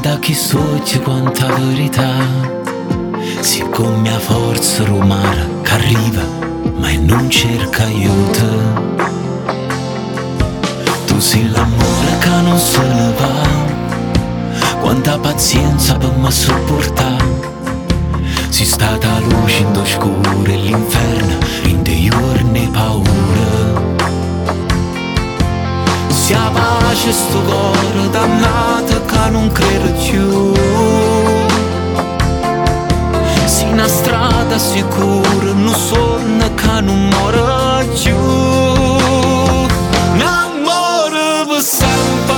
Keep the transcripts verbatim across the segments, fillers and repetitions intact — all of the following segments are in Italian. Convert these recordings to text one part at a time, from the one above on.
da chi soggia quanta verità, siccome a forza romara che arriva ma non cerca aiuto. Tu sei l'amore che non se ne va, quanta pazienza per me sopportare. Si stata la luce in oscuro e l'inferno in dei giorni paura. Sia pace sto cuore dannato che non credo più. Si una strada sicura, non sonno che non muore più. N'amore per sempre,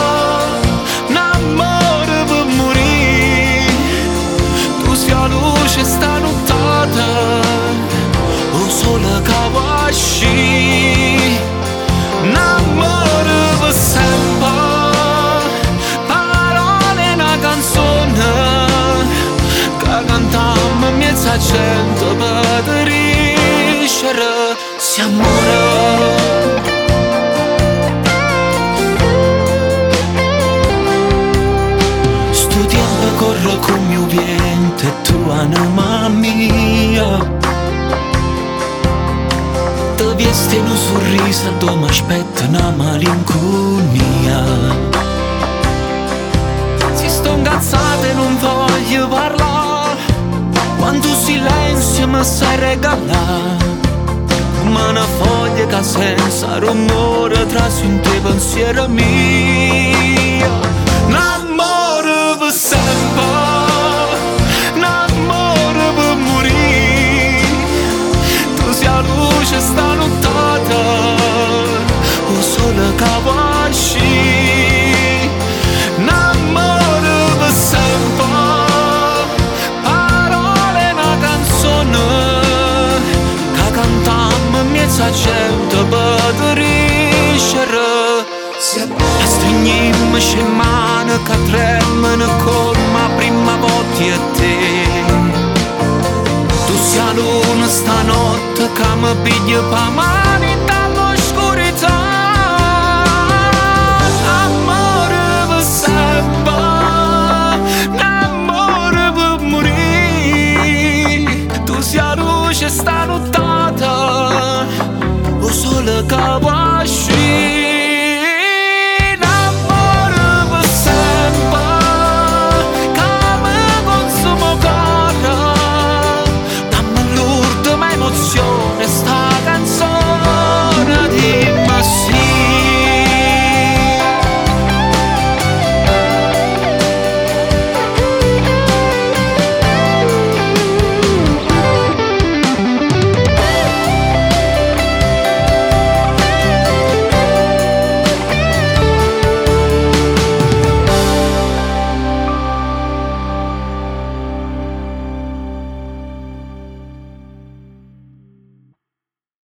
n'amore per morire. Tu sei la luce sta nottata, o sole che va a uscire. N'amore per sempre, parole e una canzone che cantammo in mezzo a gente per riuscire si amore. Sto tempo corre come il vento e tu anima mia. Ti vesti in un sorriso dove mi aspetta una malinconia. Si sto incazzata e non voglio parlare, quando silenzio mi sai regalare. Ma una foglia che senza rumore trascinta i pensieri miei. L'amore per sempre, l'amore per morire. Tu sei la luce sta nottata, o sole che va a uscire. L'amore per sempre, parole e una canzone che cantammo in mezzo a gente per riuscire. A stringimmo in mano che tremano come la prima volta a te. Tu sei la luna stanotte che mi piglia per mano dall'oscurità. Amore per sempre, amore per morire. Tu sei la luce sta nottata, o sole che va a uscire.